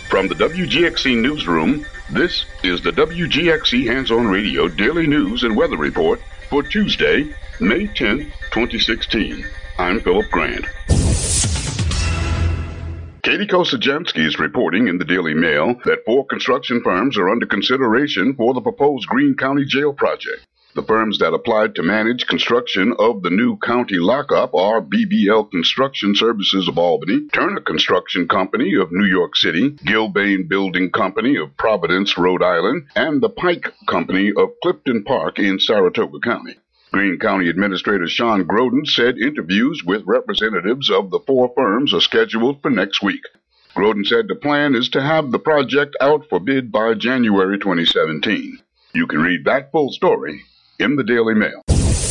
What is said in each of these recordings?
From the WGXC Newsroom, this is the WGXC Hands-On Radio Daily News and Weather Report for Tuesday, May 10th, 2016. I'm Philip Grant. Katie Kosajansky is reporting in the Daily Mail that 4 construction firms are under consideration for the proposed Greene County Jail project. The firms that applied to manage construction of the new county lockup are BBL Construction Services of Albany, Turner Construction Company of New York City, Gilbane Building Company of Providence, Rhode Island, and the Pike Company of Clifton Park in Saratoga County. Greene County Administrator Sean Groden said interviews with representatives of the 4 firms are scheduled for next week. Groden said the plan is to have the project out for bid by January 2017. You can read that full story in the Daily Mail.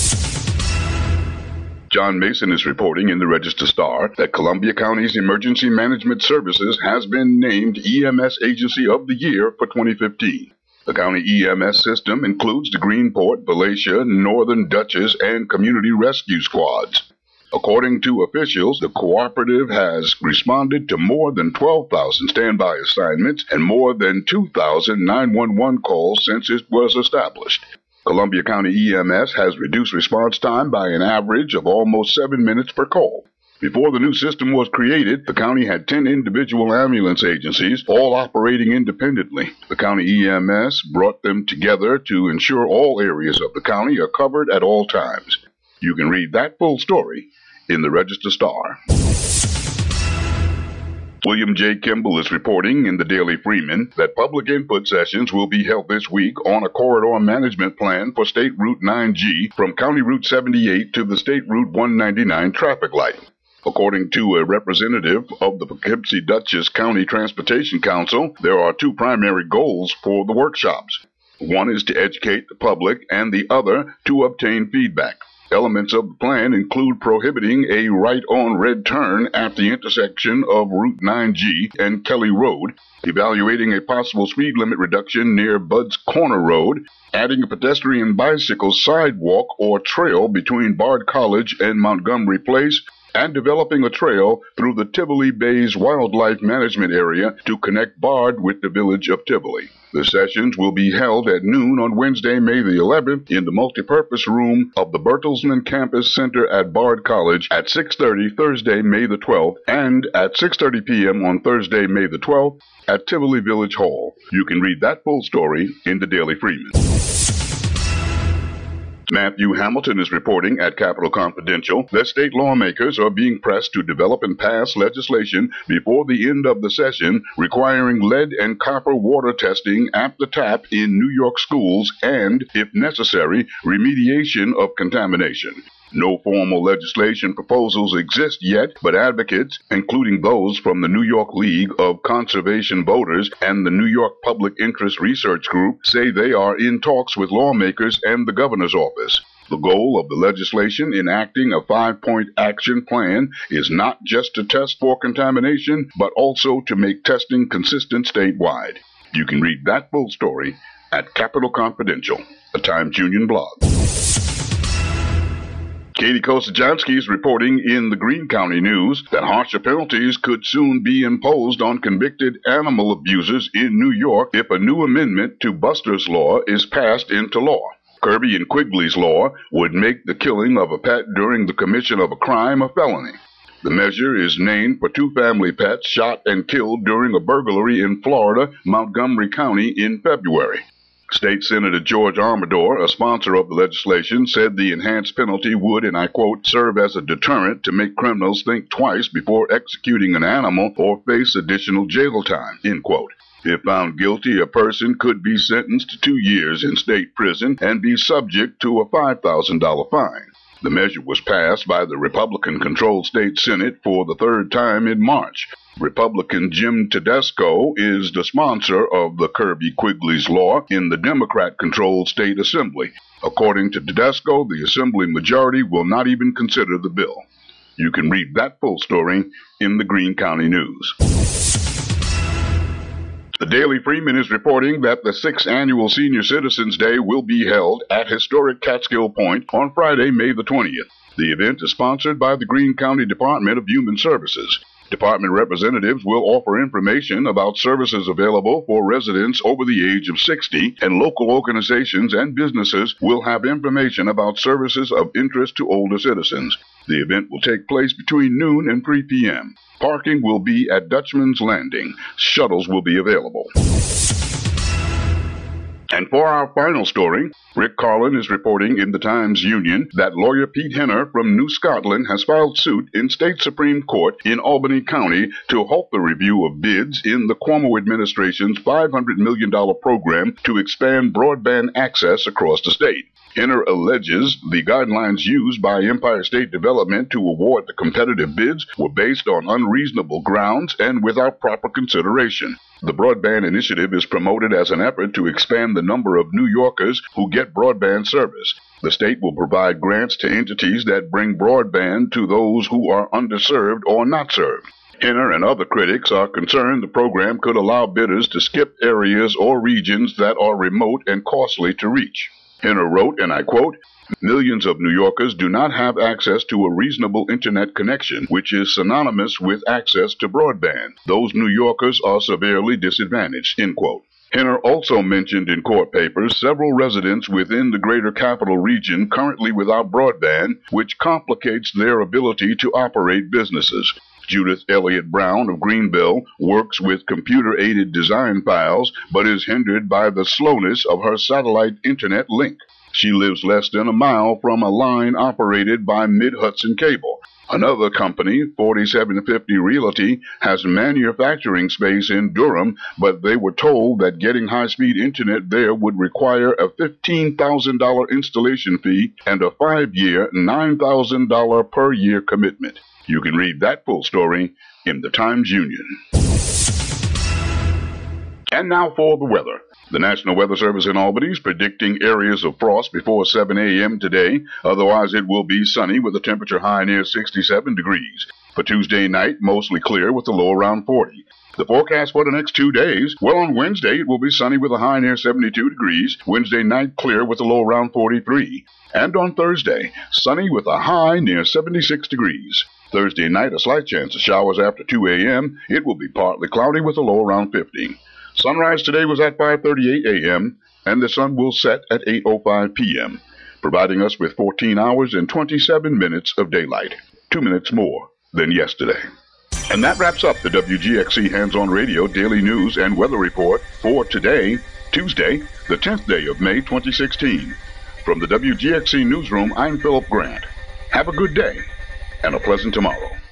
John Mason is reporting in the Register-Star that Columbia County's Emergency Management Services has been named EMS Agency of the Year for 2015. The county EMS system includes the Greenport, Valatia, Northern Dutchess, and Community Rescue Squads. According to officials, the cooperative has responded to more than 12,000 standby assignments and more than 2,000 911 calls since it was established. Columbia County EMS has reduced response time by an average of almost 7 minutes per call. Before the new system was created, the county had 10 individual ambulance agencies, all operating independently. The county EMS brought them together to ensure all areas of the county are covered at all times. You can read that full story in the Register-Star. William J. Kimball is reporting in the Daily Freeman that public input sessions will be held this week on a corridor management plan for State Route 9G from County Route 78 to the State Route 199 traffic light. According to a representative of the Poughkeepsie Dutchess County Transportation Council, there are 2 primary goals for the workshops. One is to educate the public and the other to obtain feedback. Elements of the plan include prohibiting a right-on red turn at the intersection of Route 9G and Kelly Road, evaluating a possible speed limit reduction near Bud's Corner Road, adding a pedestrian bicycle sidewalk or trail between Bard College and Montgomery Place, and developing a trail through the Tivoli Bays Wildlife Management Area to connect Bard with the village of Tivoli. The sessions will be held at noon on Wednesday, May the 11th, in the multipurpose room of the Bertelsmann Campus Center at Bard College at 6:30 Thursday, May the 12th, and at 6:30 p.m. on Thursday, May the 12th, at Tivoli Village Hall. You can read that full story in the Daily Freeman. Matthew Hamilton is reporting at Capitol Confidential that state lawmakers are being pressed to develop and pass legislation before the end of the session requiring lead and copper water testing at the tap in New York schools and, if necessary, remediation of contamination. No formal legislation proposals exist yet, but advocates, including those from the New York League of Conservation Voters and the New York Public Interest Research Group, say they are in talks with lawmakers and the governor's office. The goal of the legislation enacting a 5-point action plan is not just to test for contamination, but also to make testing consistent statewide. You can read that full story at Capitol Confidential, a Times Union blog. Katie Kosajansky is reporting in the Greene County News that harsher penalties could soon be imposed on convicted animal abusers in New York if a new amendment to Buster's Law is passed into law. Kirby and Quigley's law would make the killing of a pet during the commission of a crime a felony. The measure is named for 2 family pets shot and killed during a burglary in Florida, Montgomery County, in February. State Senator George Amador, a sponsor of the legislation, said the enhanced penalty would, and I quote, serve as a deterrent to make criminals think twice before executing an animal or face additional jail time, end quote. If found guilty, a person could be sentenced to 2 years in state prison and be subject to a $5,000 fine. The measure was passed by the Republican-controlled state Senate for the 3rd time in March. Republican Jim Tedesco is the sponsor of the Kirby Quigley's law in the Democrat-controlled state assembly. According to Tedesco, the assembly majority will not even consider the bill. You can read that full story in the Greene County News. The Daily Freeman is reporting that the 6th annual Senior Citizens Day will be held at historic Catskill Point on Friday, May the 20th. The event is sponsored by the Greene County Department of Human Services. Department representatives will offer information about services available for residents over the age of 60, and local organizations and businesses will have information about services of interest to older citizens. The event will take place between noon and 3 p.m. Parking will be at Dutchman's Landing. Shuttles will be available. And for our final story, Rick Carlin is reporting in the Times-Union that lawyer Pete Henner from New Scotland has filed suit in state Supreme Court in Albany County to halt the review of bids in the Cuomo administration's $500 million program to expand broadband access across the state. Henner alleges the guidelines used by Empire State Development to award the competitive bids were based on unreasonable grounds and without proper consideration. The broadband initiative is promoted as an effort to expand the number of New Yorkers who get broadband service. The state will provide grants to entities that bring broadband to those who are underserved or not served. Henner and other critics are concerned the program could allow bidders to skip areas or regions that are remote and costly to reach. Henner wrote, and I quote, "Millions of New Yorkers do not have access to a reasonable internet connection, which is synonymous with access to broadband. Those New Yorkers are severely disadvantaged," end quote. Henner also mentioned in court papers several residents within the greater capital region currently without broadband, which complicates their ability to operate businesses. Judith Elliott Brown of Greenville works with computer-aided design files, but is hindered by the slowness of her satellite internet link. She lives less than a mile from a line operated by Mid-Hudson Cable. Another company, 4750 Realty, has manufacturing space in Durham, but they were told that getting high-speed internet there would require a $15,000 installation fee and a 5-year, $9,000 per year commitment. You can read that full story in the Times-Union. And now for the weather. The National Weather Service in Albany is predicting areas of frost before 7 a.m. today. Otherwise, it will be sunny with a temperature high near 67 degrees. For Tuesday night, mostly clear with a low around 40. The forecast for the next 2 days, well, on Wednesday, it will be sunny with a high near 72 degrees. Wednesday night, clear with a low around 43. And on Thursday, sunny with a high near 76 degrees. Thursday night, a slight chance of showers after 2 a.m. It will be partly cloudy with a low around 50. Sunrise today was at 5:38 a.m., and the sun will set at 8:05 p.m., providing us with 14 hours and 27 minutes of daylight, 2 minutes more than yesterday. And that wraps up the WGXC Hands-On Radio Daily News and Weather Report for today, Tuesday, the 10th day of May 2016. From the WGXC Newsroom, I'm Philip Grant. Have a good day and a pleasant tomorrow.